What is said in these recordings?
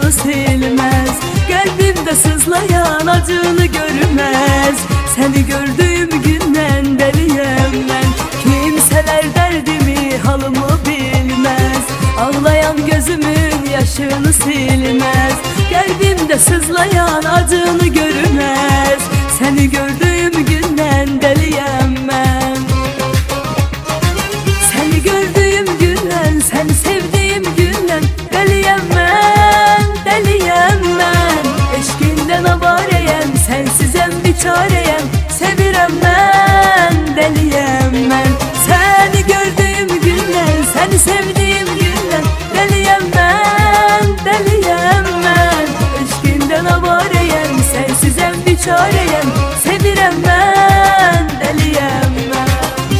yaşını silmez. Kalbimde sızlayan acını görmez. Seni gördüğüm günden deliyem ben. Kimseler derdimi, halımı bilmez. Ağlayan gözümün yaşını silmez. Kalbimde sızlayan acını görmez. Seni gördüğüm günden deliyem ben. Seni gördüğüm günden, seni sevdiğim günden deliyem ben, deliyem ben. Eşkinden avareyem, sensizem bir çareyem, sevirem ben, deliyem ben. Seni gördüğüm günden, seni sevdiğim günden deliyem ben, deliyem ben. Eşkinden avareyem, sensizem bir çareyem, sevirem ben, deliyem ben.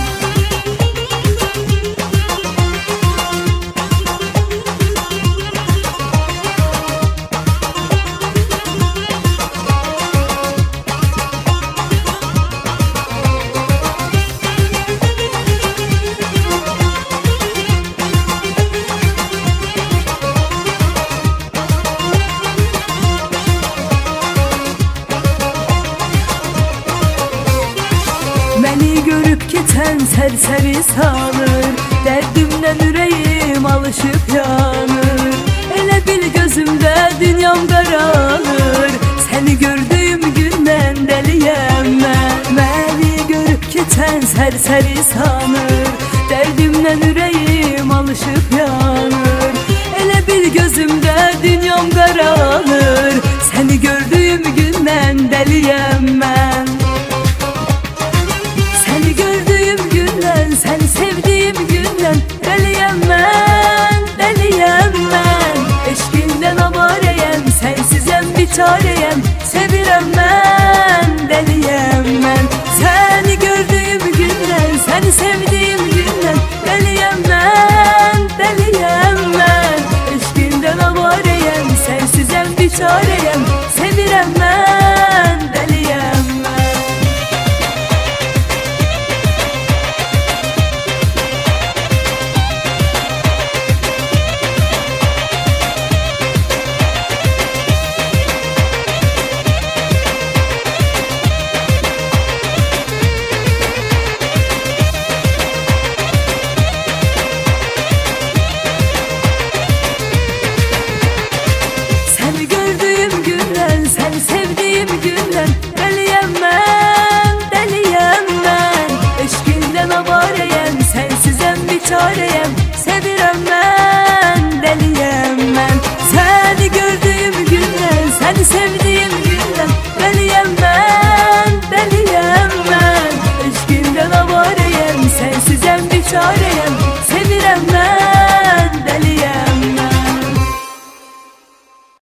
Beni görüp giten serseri sanır. Derdimden yüreğim alışıp yanır. Elə bil gözümde dünyam qaralır. Seni gördüğüm günden deliyem ben. Beni görüp giten serseri sanır. Derdimden yüreğim alışıp yanır. Elə bil gözümde dünyam qaralır. Seni gördüğüm günden deliyem ben. Seni gördüğüm günden, seni sevdiğim günden deliyem ben, deliyem ben. Eşkinden avareyem, sensizem bir çareyem, sevirem ben, deliyem ben. Seni gördüğüm günden, seni sevdiğim günden deliyem ben.